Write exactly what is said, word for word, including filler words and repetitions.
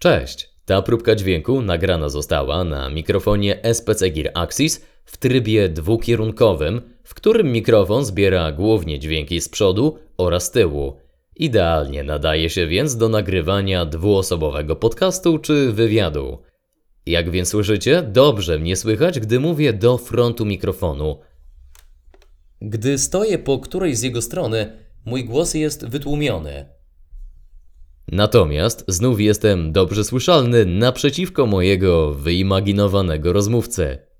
Cześć! Ta próbka dźwięku nagrana została na mikrofonie S P C Gear Axis w trybie dwukierunkowym, w którym mikrofon zbiera głównie dźwięki z przodu oraz tyłu. Idealnie nadaje się więc do nagrywania dwuosobowego podcastu czy wywiadu. Jak więc słyszycie, dobrze mnie słychać, gdy mówię do frontu mikrofonu. Gdy stoję po którejś z jego strony, mój głos jest wytłumiony. Natomiast znów jestem dobrze słyszalny naprzeciwko mojego wyimaginowanego rozmówcy.